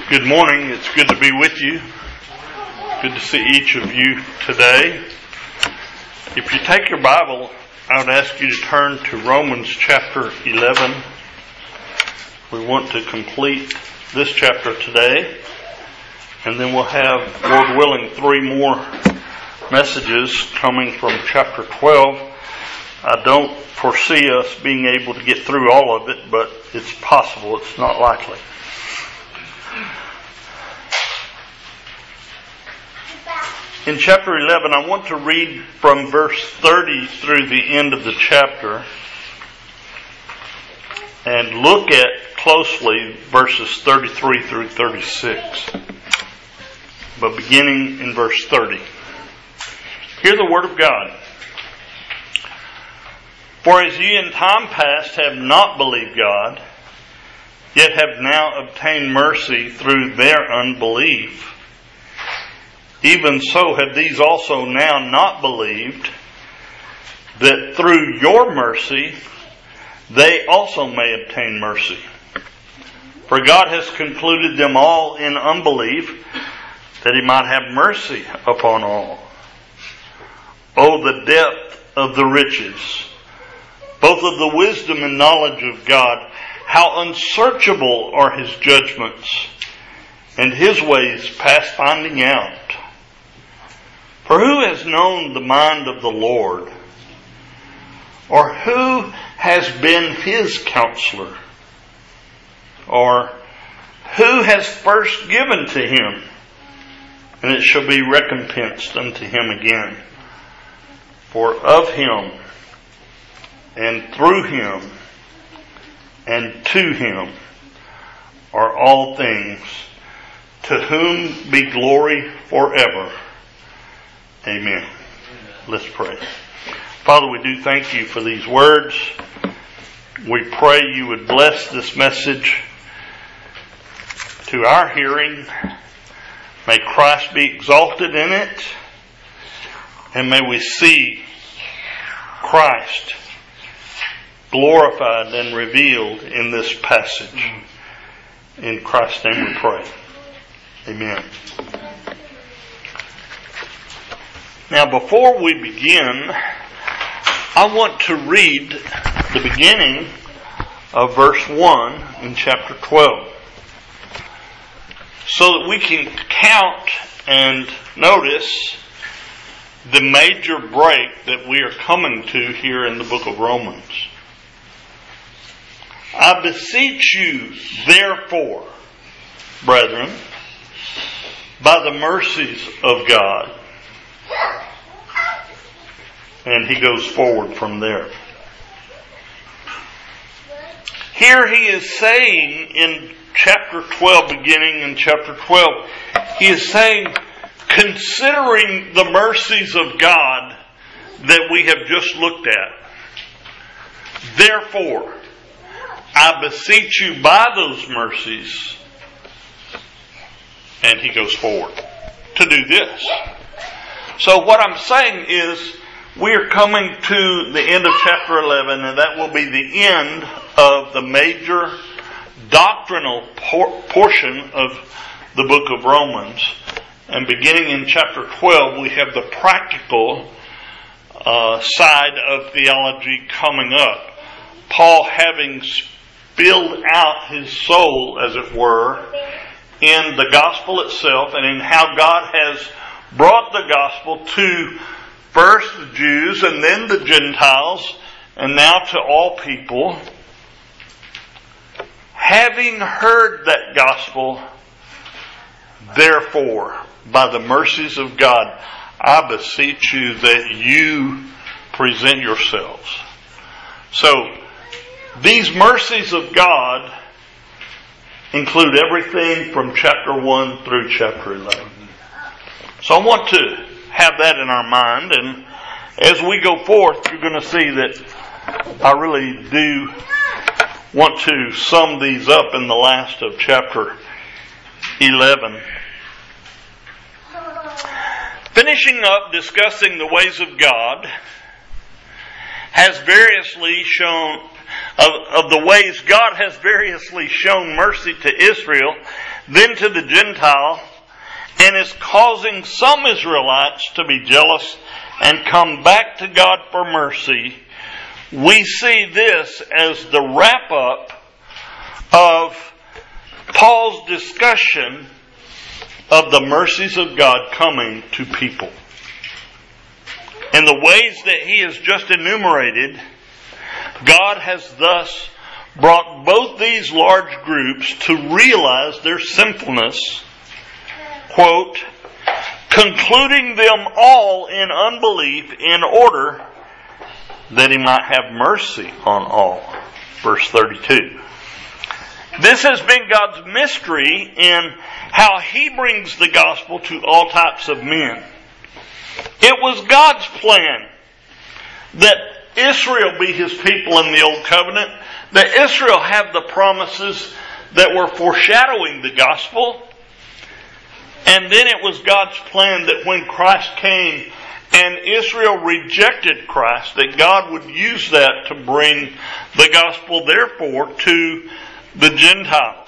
Good morning. It's good to be with you. Good to see each of you today. If you take your Bible, I would ask you to turn to Romans chapter 11. We want to complete this chapter today, and then we'll have, Lord willing, 3 more messages coming from chapter 12. I don't foresee us being able to get through all of it, but it's possible. It's not likely. In chapter 11, I want to read from verse 30 through the end of the chapter and look at closely verses 33 through 36. But beginning in verse 30. Hear the word of God. For as ye in time past have not believed God, yet have now obtained mercy through their unbelief, even so have these also now not believed, that through your mercy they also may obtain mercy. For God has concluded them all in unbelief, that He might have mercy upon all. O the depth of the riches, both of the wisdom and knowledge of God! How unsearchable are His judgments, and His ways past finding out. For who has known the mind of the Lord? Or who has been His counselor? Or who has first given to Him, and it shall be recompensed unto Him again? For of Him, and through Him, and to Him are all things, to whom be glory forever. Amen. Let's pray. Father, we do thank You for these words. We pray You would bless this message to our hearing. May Christ be exalted in it, and may we see Christ glorified and revealed in this passage. In Christ's name we pray. Amen. Now, before we begin, I want to read the beginning of verse 1 in chapter 12, so that we can count and notice the major break that we are coming to here in the book of Romans. I beseech you, therefore, brethren, by the mercies of God. And he goes forward from there. Here he is saying in chapter 12, beginning in chapter 12, he is saying, considering the mercies of God that we have just looked at, therefore, I beseech you by those mercies, and he goes forward to do this. So what I'm saying is, we are coming to the end of chapter 11, and that will be the end of the major doctrinal portion of the book of Romans. And beginning in chapter 12, we have the practical side of theology coming up. Paul having spilled out his soul, as it were, in the gospel itself, and in how God has brought the gospel to first the Jews and then the Gentiles, and now to all people. Having heard that gospel, therefore, by the mercies of God, I beseech you that you present yourselves. So, these mercies of God include everything from chapter 1 through chapter 11. So I want to have that in our mind, and as we go forth, you're going to see that I really do want to sum these up in the last of chapter 11. Finishing up discussing the ways of God has variously shown of the ways God has variously shown mercy to Israel, then to the Gentile, and is causing some Israelites to be jealous and come back to God for mercy, we see this as the wrap-up of Paul's discussion of the mercies of God coming to people. In the ways that he has just enumerated, God has thus brought both these large groups to realize their sinfulness, quote, concluding them all in unbelief in order that he might have mercy on all. Verse 32. This has been God's mystery in how he brings the gospel to all types of men. It was God's plan that Israel be his people in the Old Covenant, that Israel have the promises that were foreshadowing the gospel. And then it was God's plan that when Christ came and Israel rejected Christ, that God would use that to bring the gospel, therefore, to the Gentiles.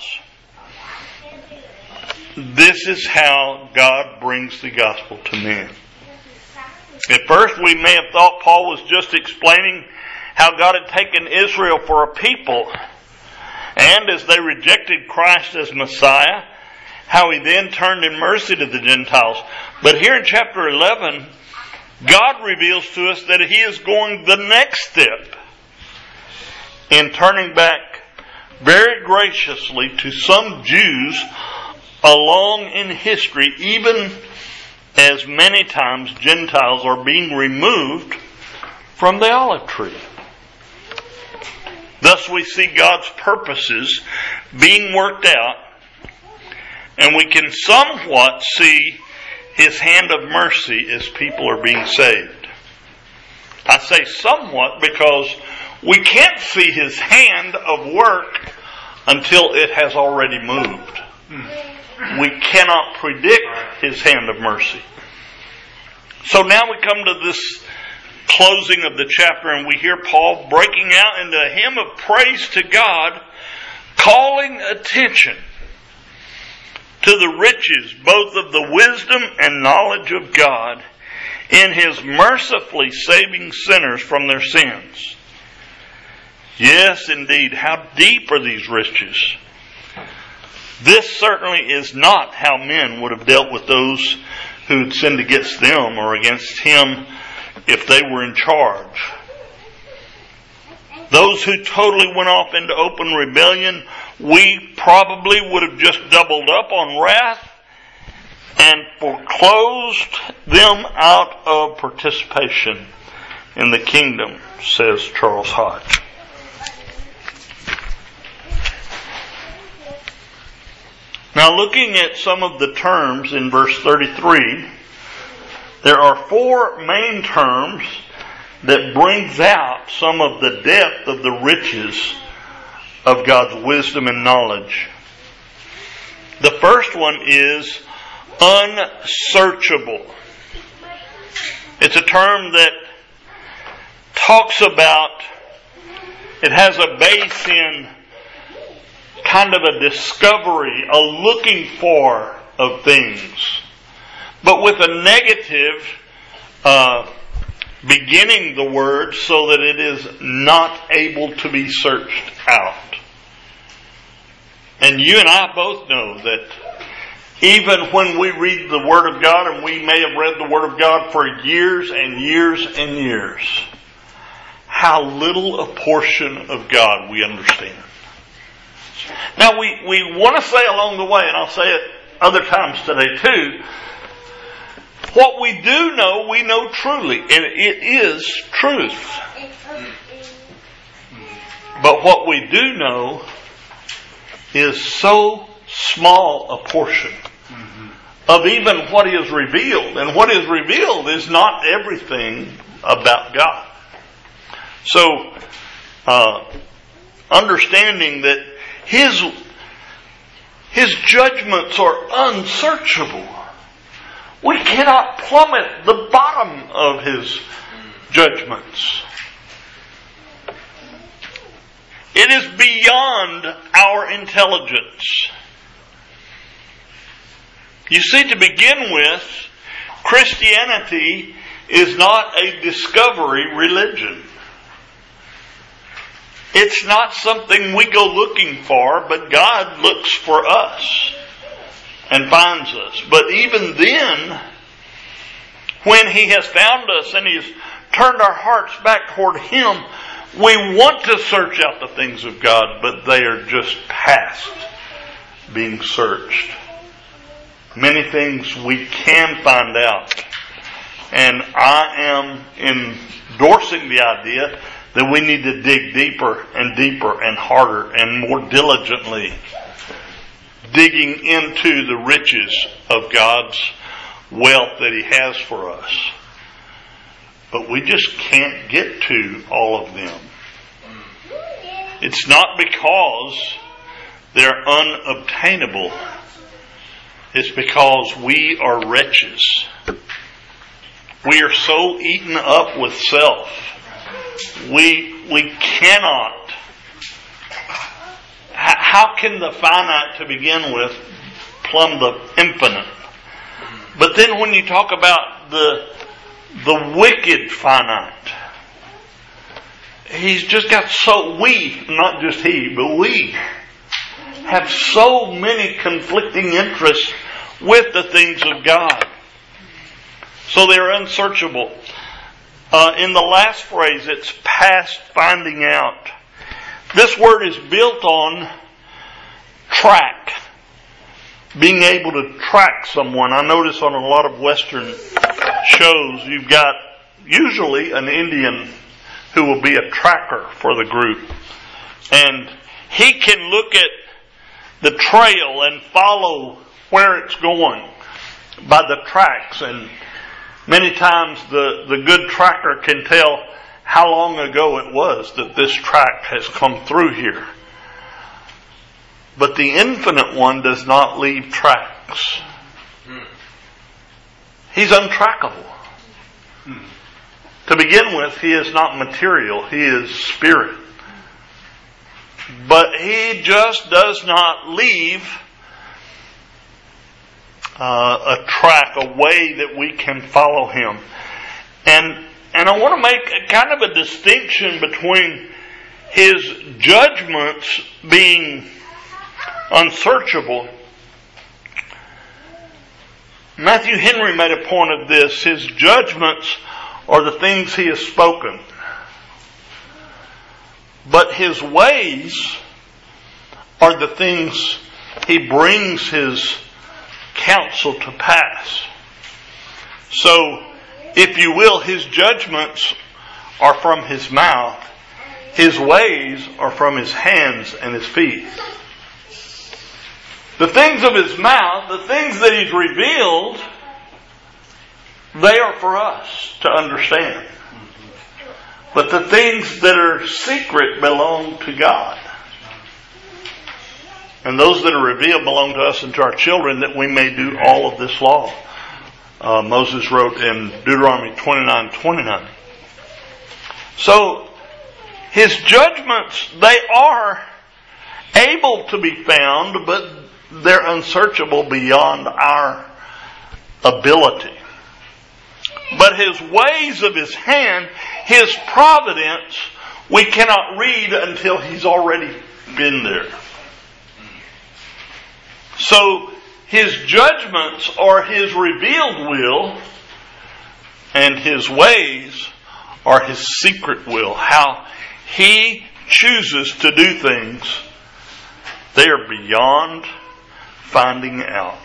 This is how God brings the gospel to men. At first we may have thought Paul was just explaining how God had taken Israel for a people, and as they rejected Christ as Messiah, how he then turned in mercy to the Gentiles. But here in chapter 11, God reveals to us that he is going the next step in turning back very graciously to some Jews along in history, even as many times Gentiles are being removed from the olive tree. Thus we see God's purposes being worked out, and we can somewhat see his hand of mercy as people are being saved. I say somewhat because we can't see his hand of work until it has already moved. We cannot predict his hand of mercy. So now we come to this closing of the chapter, and we hear Paul breaking out into a hymn of praise to God, calling attention to the riches both of the wisdom and knowledge of God in his mercifully saving sinners from their sins. Yes, indeed, how deep are these riches? This certainly is not how men would have dealt with those who had sinned against them or against him if they were in charge. Those who totally went off into open rebellion, we probably would have just doubled up on wrath and foreclosed them out of participation in the kingdom, says Charles Hodge. Now, looking at some of the terms in verse 33, there are four main terms that brings out some of the depth of the riches of God's wisdom and knowledge. The first one is unsearchable. It's a term that talks about, it has a base in kind of a discovery, a looking for of things, but with a negative beginning the word so that it is not able to be searched out. And you and I both know that even when we read the Word of God, and we may have read the Word of God for years and years and years, how little a portion of God we understand. Now we want to say along the way, and I'll say it other times today too, what we do know, we know truly, and it is truth. But what we do know is so small a portion of even what is revealed. And what is revealed is not everything about God. So, understanding that His judgments are unsearchable. We cannot plummet the bottom of His judgments. It is beyond our intelligence. You see, to begin with, Christianity is not a discovery religion. It's not something we go looking for, but God looks for us and finds us. But even then, when He has found us and He has turned our hearts back toward Him, we want to search out the things of God, but they are just past being searched. Many things we can find out. And I am endorsing the idea that we need to dig deeper and deeper and harder and more diligently, digging into the riches of God's wealth that He has for us. But we just can't get to all of them. It's not because they're unobtainable. It's because we are wretches. We are so eaten up with self. We cannot. How can the finite to begin with plumb the infinite? But then when you talk about the wicked finite, he's just got not just he, but we have so many conflicting interests with the things of God. So they're unsearchable. In the last phrase, it's past finding out. This word is built on track. Being able to track someone. I notice on a lot of Western shows, you've got usually an Indian who will be a tracker for the group. And he can look at the trail and follow where it's going by the tracks. And many times the good tracker can tell how long ago it was that this track has come through here. But the infinite one does not leave tracks. He's untrackable. To begin with, He is not material. He is spirit. But He just does not leave a track, a way that we can follow Him. And I want to make a kind of a distinction between His judgments being unsearchable. Matthew Henry made a point of this. His judgments are the things He has spoken. But His ways are the things He brings His counsel to pass. So, if you will, His judgments are from His mouth. His ways are from His hands and His feet. The things of His mouth, the things that He's revealed, they are for us to understand. But the things that are secret belong to God. And those that are revealed belong to us and to our children, that we may do all of this law. Moses wrote in Deuteronomy 29:29. So, His judgments, they are able to be found, but they're unsearchable beyond our ability. But His ways of His hand, His providence, we cannot read until He's already been there. So, His judgments are His revealed will, and His ways are His secret will. How He chooses to do things, they are beyond finding out.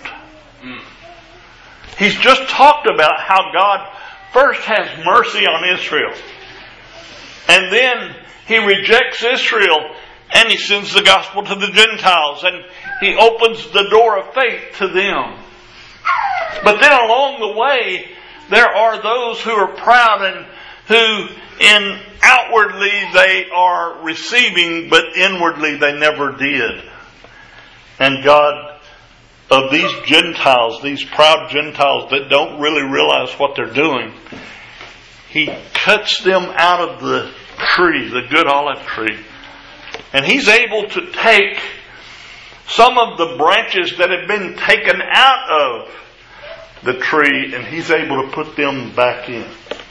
He's just talked about how God first has mercy on Israel. And then He rejects Israel and He sends the gospel to the Gentiles. And He opens the door of faith to them. But then along the way, there are those who are proud and who outwardly they are receiving, but inwardly they never did. And God, of these Gentiles, these proud Gentiles that don't really realize what they're doing, He cuts them out of the tree, the good olive tree, And He's able to take some of the branches that have been taken out of the tree, and He's able to put them back in.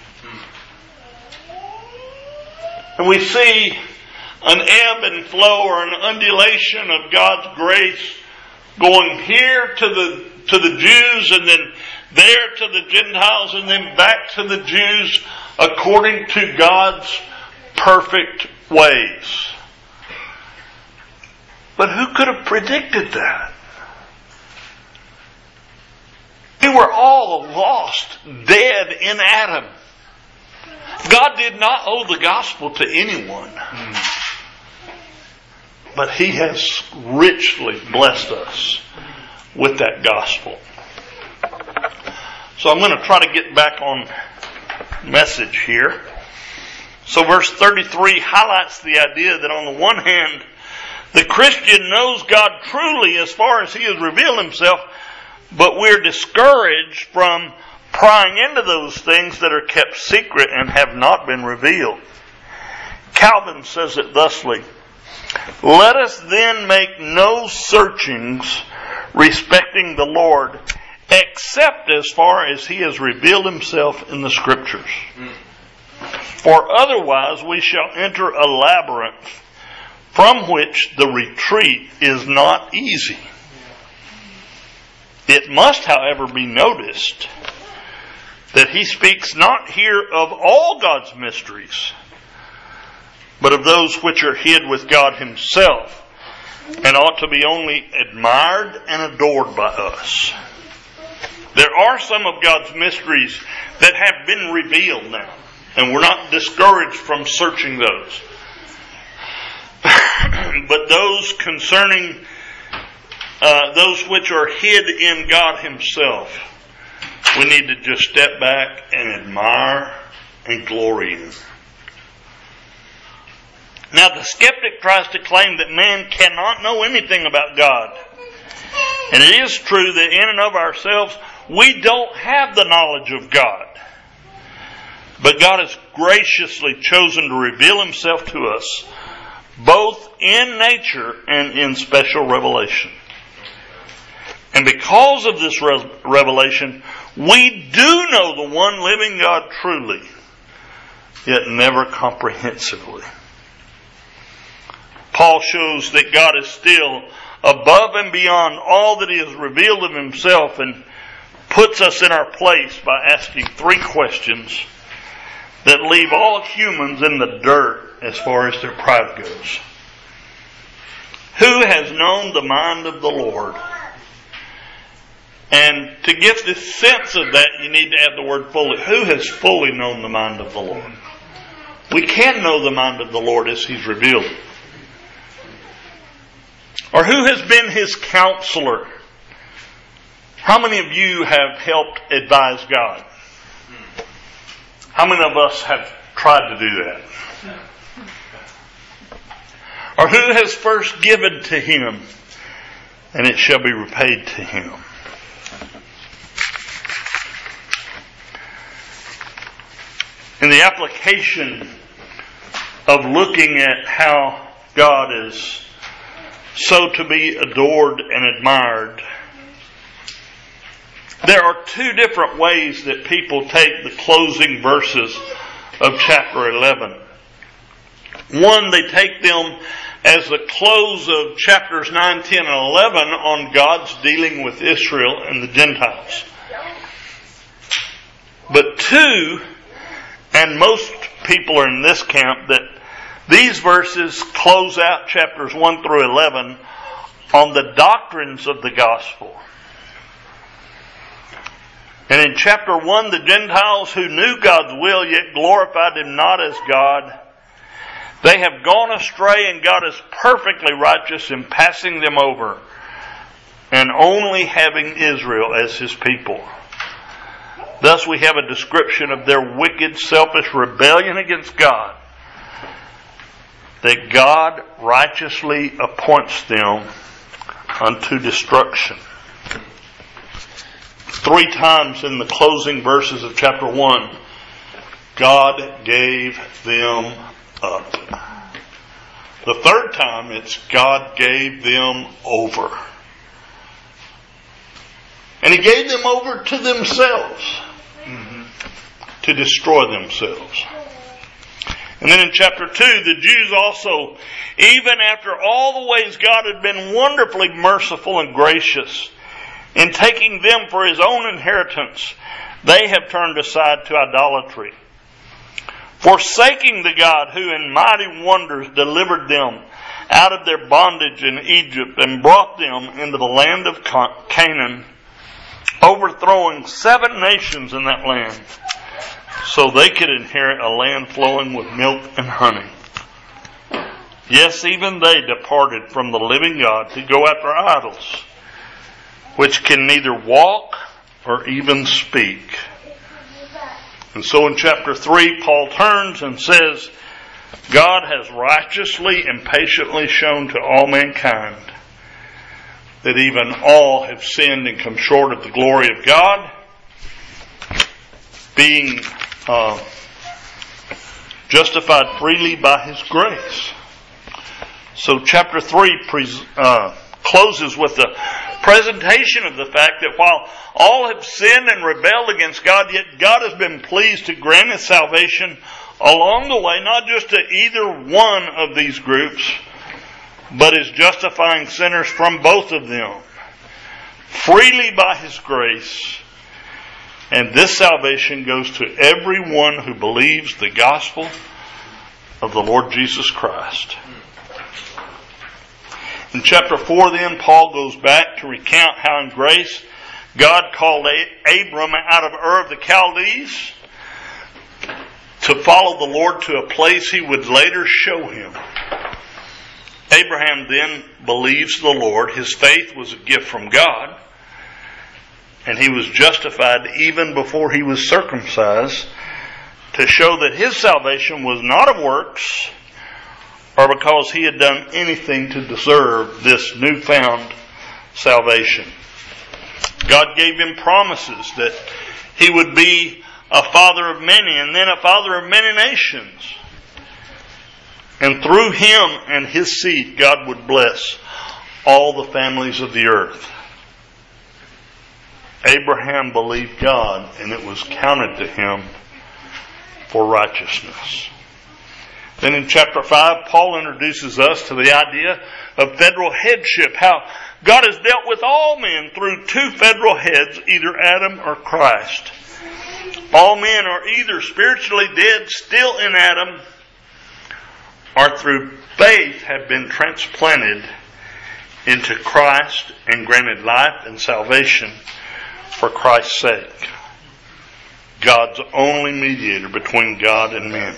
And we see an ebb and flow, or an undulation of God's grace, going here to the Jews, and then there to the Gentiles, and then back to the Jews, according to God's perfect ways. But who could have predicted that? We were all lost, dead in Adam. God did not owe the gospel to anyone. But He has richly blessed us with that gospel. So I'm going to try to get back on message here. So verse 33 highlights the idea that on the one hand, the Christian knows God truly as far as He has revealed Himself, but we're discouraged from prying into those things that are kept secret and have not been revealed. Calvin says it thusly: "Let us then make no searchings respecting the Lord, except as far as He has revealed Himself in the Scriptures. For otherwise we shall enter a labyrinth from which the retreat is not easy." It must, however, be noticed that he speaks not here of all God's mysteries, but of those which are hid with God Himself, and ought to be only admired and adored by us. There are some of God's mysteries that have been revealed now, and we're not discouraged from searching those. But those concerning those which are hid in God Himself, we need to just step back and admire and glory in. Now, the skeptic tries to claim that man cannot know anything about God. And it is true that in and of ourselves, we don't have the knowledge of God. But God has graciously chosen to reveal Himself to us, both in nature and in special revelation. And because of this revelation, we do know the one living God truly, yet never comprehensively. Paul shows that God is still above and beyond all that He has revealed of Himself, and puts us in our place by asking 3 questions that leave all humans in the dirt as far as their pride goes. Who has known the mind of the Lord? And to get the sense of that, you need to add the word fully. Who has fully known the mind of the Lord? We can know the mind of the Lord as He's revealed it. Or who has been His counselor? How many of you have helped advise God? How many of us have tried to do that? Or who has first given to Him, and it shall be repaid to him? In the application of looking at how God is so to be adored and admired, there are 2 different ways that people take the closing verses of chapter 11. One, they take them as the close of chapters 9, 10, and 11 on God's dealing with Israel and the Gentiles. But 2, and most people are in this camp, that these verses close out chapters 1 through 11 on the doctrines of the gospel. And in chapter 1, the Gentiles who knew God's will yet glorified Him not as God, they have gone astray, and God is perfectly righteous in passing them over and only having Israel as His people. Thus we have a description of their wicked, selfish rebellion against God, that God righteously appoints them unto destruction. 3 times in the closing verses of chapter 1, God gave them up. The third time, it's God gave them over. And He gave them over to themselves. To destroy themselves. And then in chapter 2, the Jews also, even after all the ways God had been wonderfully merciful and gracious in taking them for His own inheritance, they have turned aside to idolatry, forsaking the God who in mighty wonders delivered them out of their bondage in Egypt and brought them into the land of Canaan, overthrowing 7 nations in that land, so they could inherit a land flowing with milk and honey. Yes, even they departed from the living God to go after idols, which can neither walk or even speak. And so in chapter 3, Paul turns and says, God has righteously and patiently shown to all mankind that even all have sinned and come short of the glory of God, being justified freely by His grace. So chapter 3 closes with the presentation of the fact that while all have sinned and rebelled against God, yet God has been pleased to grant His salvation along the way, not just to either one of these groups, but is justifying sinners from both of them, freely by His grace. And this salvation goes to everyone who believes the gospel of the Lord Jesus Christ. In chapter 4 then, Paul goes back to recount how in grace God called Abram out of Ur of the Chaldees to follow the Lord to a place He would later show him. Abraham then believes the Lord. His faith was a gift from God. And he was justified even before he was circumcised, to show that his salvation was not of works or because he had done anything to deserve this newfound salvation. God gave him promises that he would be a father of many and then a father of many nations. And through him and his seed, God would bless all the families of the earth. Abraham believed God, and it was counted to him for righteousness. Then in chapter 5, Paul introduces us to the idea of federal headship, how God has dealt with all men through 2 federal heads, either Adam or Christ. All men are either spiritually dead, still in Adam, or through faith have been transplanted into Christ and granted life and salvation for Christ's sake. God's only mediator between God and men.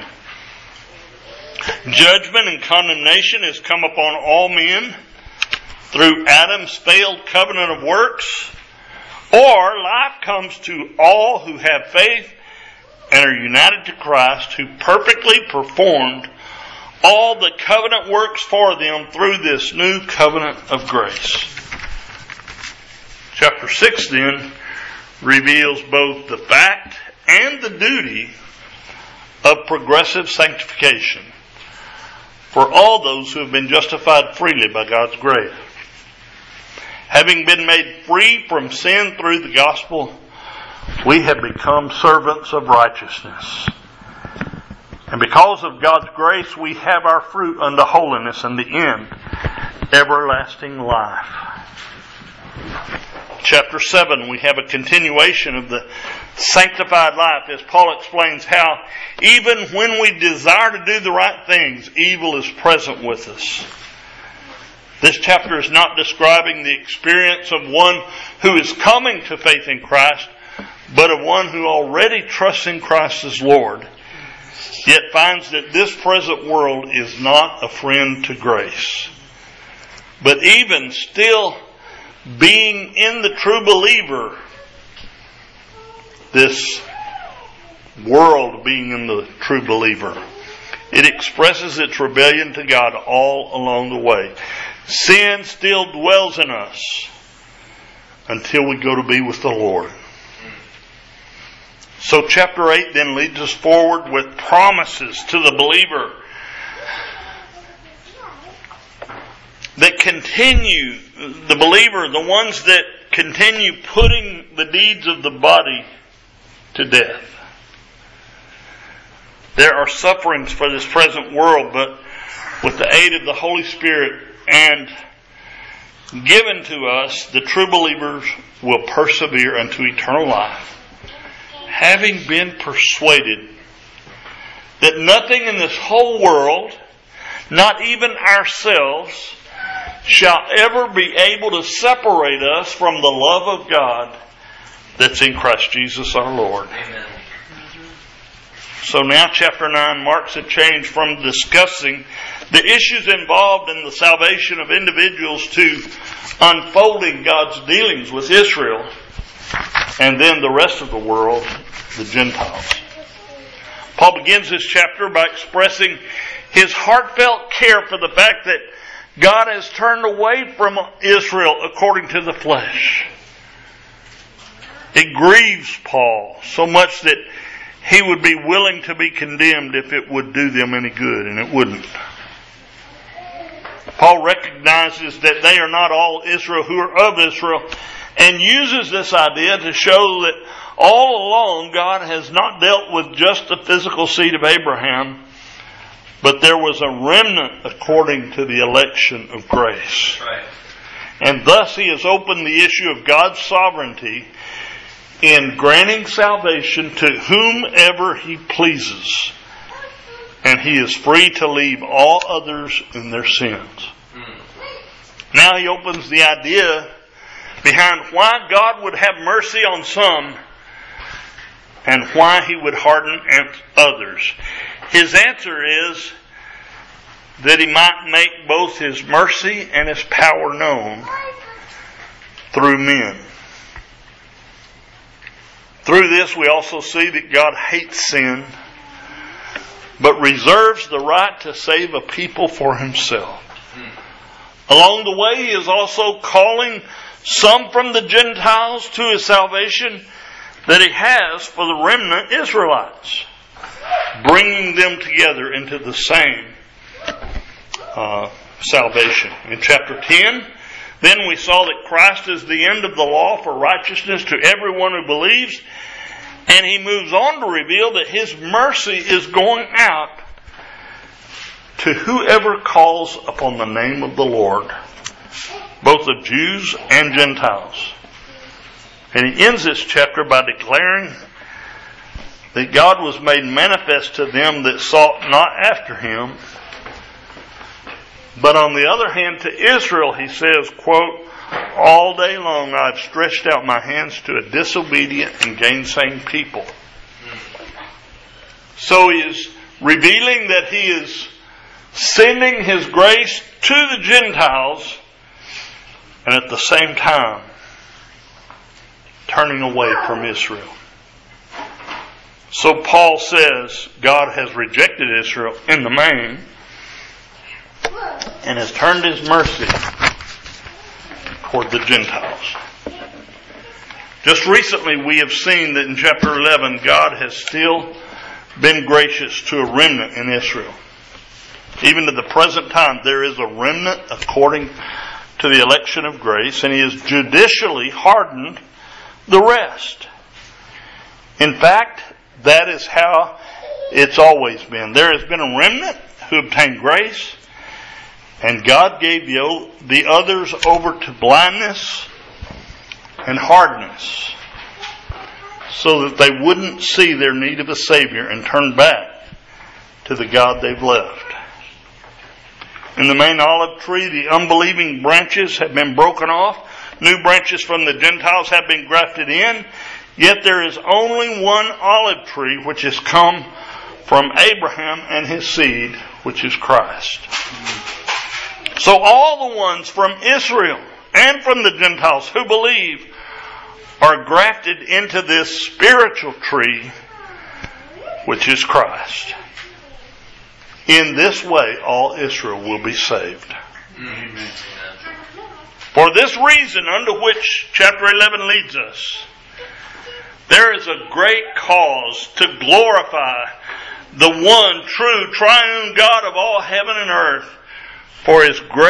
Judgment and condemnation has come upon all men through Adam's failed covenant of works, or life comes to all who have faith and are united to Christ, who perfectly performed all the covenant works for them through this new covenant of grace. Chapter 6 then reveals both the fact and the duty of progressive sanctification for all those who have been justified freely by God's grace. Having been made free from sin through the gospel, we have become servants of righteousness. And because of God's grace, we have our fruit unto holiness, and the end, everlasting life. Chapter 7, we have a continuation of the sanctified life as Paul explains how even when we desire to do the right things, evil is present with us. This chapter is not describing the experience of one who is coming to faith in Christ, but of one who already trusts in Christ as Lord, yet finds that this present world is not a friend to grace. But even still being in the true believer, this world being in the true believer, it expresses its rebellion to God all along the way. Sin still dwells in us until we go to be with the Lord. So chapter 8 then leads us forward with promises to the believer that continue, the believer, the ones that continue putting the deeds of the body to death. There are sufferings for this present world, but with the aid of the Holy Spirit and given to us, the true believers will persevere unto eternal life, having been persuaded that nothing in this whole world, not even ourselves, shall ever be able to separate us from the love of God that's in Christ Jesus our Lord. Amen. So now chapter 9 marks a change from discussing the issues involved in the salvation of individuals to unfolding God's dealings with Israel and then the rest of the world, the Gentiles. Paul begins this chapter by expressing his heartfelt care for the fact that God has turned away from Israel according to the flesh. It grieves Paul so much that he would be willing to be condemned if it would do them any good, and it wouldn't. Paul recognizes that they are not all Israel who are of Israel, and uses this idea to show that all along God has not dealt with just the physical seed of Abraham, but there was a remnant according to the election of grace. Right. And thus he has opened the issue of God's sovereignty in granting salvation to whomever He pleases. And He is free to leave all others in their sins. Now he opens the idea behind why God would have mercy on some and why He would harden others. His answer is that He might make both His mercy and His power known through men. Through this we also see that God hates sin, but reserves the right to save a people for Himself. Along the way He is also calling some from the Gentiles to His salvation that He has for the remnant Israelites, bringing them together into the same salvation. In chapter 10, then we saw that Christ is the end of the law for righteousness to everyone who believes, and He moves on to reveal that His mercy is going out to whoever calls upon the name of the Lord, both of Jews and Gentiles. And He ends this chapter by declaring that God was made manifest to them that sought not after Him. But on the other hand, to Israel, He says, quote, all day long I've stretched out my hands to a disobedient and gainsaying people. So He is revealing that He is sending His grace to the Gentiles and at the same time turning away from Israel. So Paul says God has rejected Israel in the main and has turned His mercy toward the Gentiles. Just recently we have seen that in chapter 11 God has still been gracious to a remnant in Israel. Even to the present time there is a remnant according to the election of grace, and He has judicially hardened the rest. In fact, that is how it's always been. There has been a remnant who obtained grace, and God gave the others over to blindness and hardness so that they wouldn't see their need of a Savior and turn back to the God they've left. In the main olive tree, the unbelieving branches have been broken off. New branches from the Gentiles have been grafted in. Yet there is only one olive tree which has come from Abraham and his seed, which is Christ. So all the ones from Israel and from the Gentiles who believe are grafted into this spiritual tree, which is Christ. In this way, all Israel will be saved. Amen. For this reason, unto which chapter 11 leads us, there is a great cause to glorify the one true triune God of all heaven and earth for His great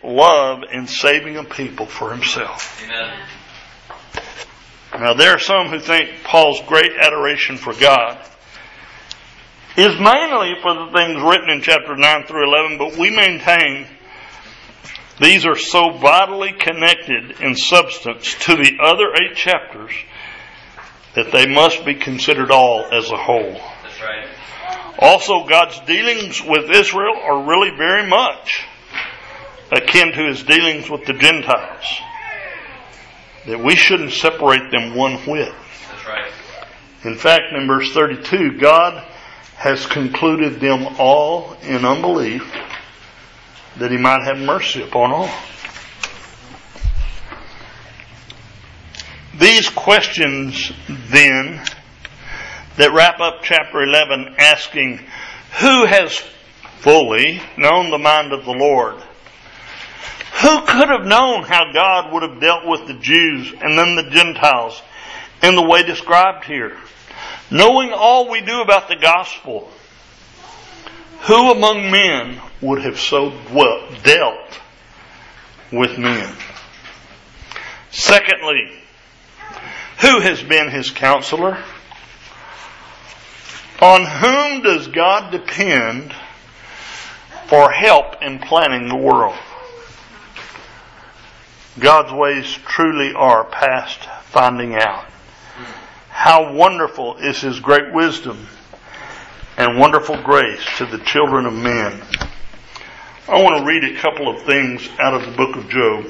love in saving a people for himself. Amen. Now there are some who think Paul's great adoration for God is mainly for the things written in chapter 9 through 11, but we maintain these are so vitally connected in substance to the other 8 chapters that they must be considered all as a whole. That's right. Also, God's dealings with Israel are really very much akin to His dealings with the Gentiles. That we shouldn't separate them one whit. That's right. In fact, in verse 32, God has concluded them all in unbelief, that He might have mercy upon all. These questions, then, that wrap up chapter 11, asking, who has fully known the mind of the Lord? Who could have known how God would have dealt with the Jews and then the Gentiles in the way described here? Knowing all we do about the gospel, who among men would have so dealt with men? Secondly, who has been his counselor? On whom does God depend for help in planning the world? God's ways truly are past finding out. How wonderful is His great wisdom and wonderful grace to the children of men. I want to read a couple of things out of the book of Job.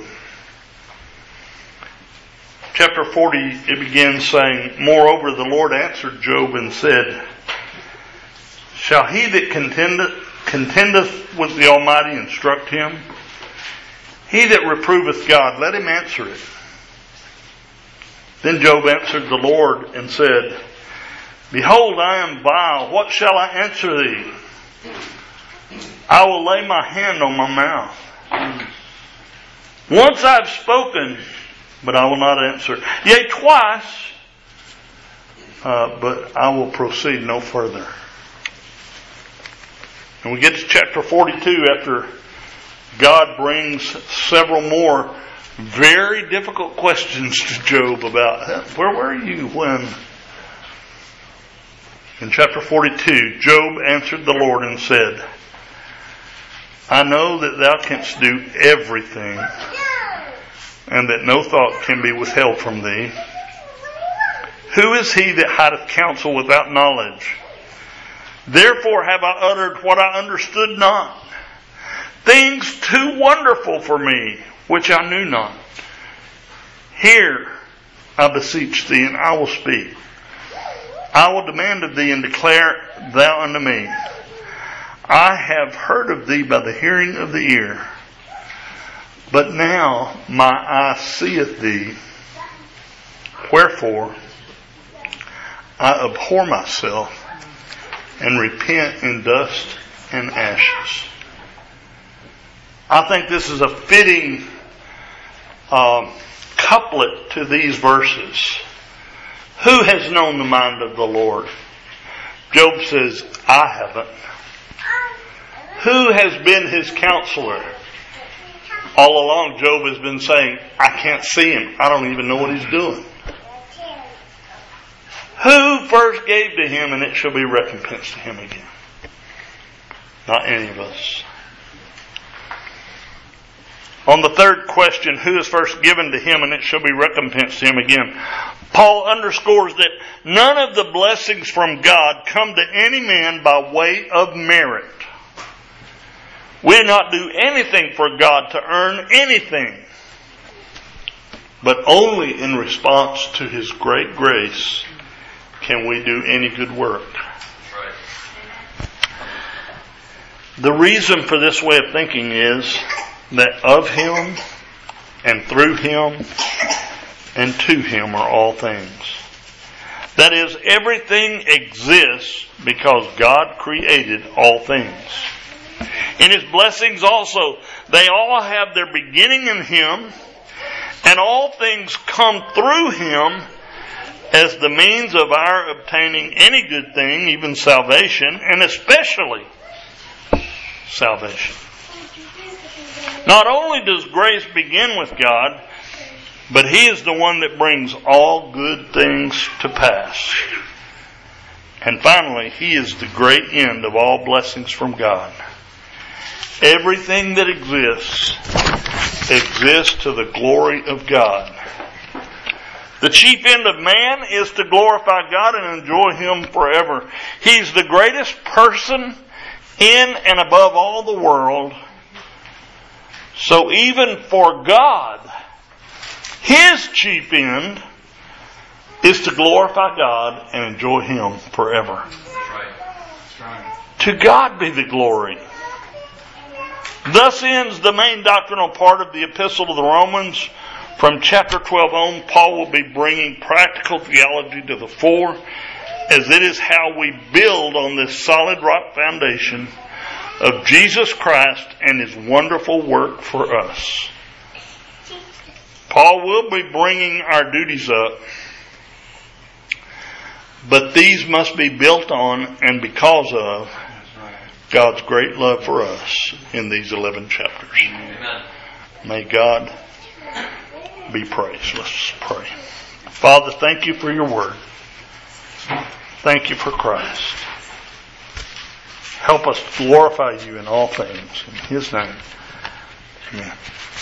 Chapter 40, it begins saying, moreover, the Lord answered Job and said, shall he that contendeth with the Almighty instruct him? He that reproveth God, let him answer it. Then Job answered the Lord and said, behold, I am vile. What shall I answer thee? I will lay my hand on my mouth. Once I've spoken, but I will not answer. Yea, twice, but I will proceed no further. And we get to chapter 42 after God brings several more very difficult questions to Job about where were you when? In chapter 42, Job answered the Lord and said, I know that thou canst do everything, and that no thought can be withheld from thee. Who is he that hideth counsel without knowledge? Therefore have I uttered what I understood not, things too wonderful for me, which I knew not. Hear, I beseech thee, and I will speak. I will demand of thee, and declare thou unto me. I have heard of thee by the hearing of the ear, but now my eye seeth thee. Wherefore I abhor myself, and repent in dust and ashes. I think this is a fitting couplet to these verses. Who has known the mind of the Lord? Job says, I haven't. Who has been his counselor? All along Job has been saying, I can't see him. I don't even know what he's doing. Who first gave to him, and it shall be recompensed to him again? Not any of us. On the third question, who is first given to him, and it shall be recompensed to him again? Paul underscores that none of the blessings from God come to any man by way of merit. We do not do anything for God to earn anything, but only in response to His great grace can we do any good work. Right. The reason for this way of thinking is that of Him and through Him and to Him are all things. That is, everything exists because God created all things. In His blessings also, they all have their beginning in Him, and all things come through Him as the means of our obtaining any good thing, even salvation, and especially salvation. Not only does grace begin with God, but He is the one that brings all good things to pass. And finally, He is the great end of all blessings from God. Everything that exists to the glory of God. The chief end of man is to glorify God and enjoy Him forever. He's the greatest person in and above all the world. So even for God, His chief end is to glorify God and enjoy Him forever. That's right. To God be the glory. Thus ends the main doctrinal part of the Epistle to the Romans. From chapter 12 on, Paul will be bringing practical theology to the fore, as it is how we build on this solid rock foundation of Jesus Christ and His wonderful work for us. Paul will be bringing our duties up, but these must be built on and because of God's great love for us in these 11 chapters. Amen. May God be praised. Let's pray. Father, thank You for Your word. Thank You for Christ. Help us to glorify You in all things. In His name, amen.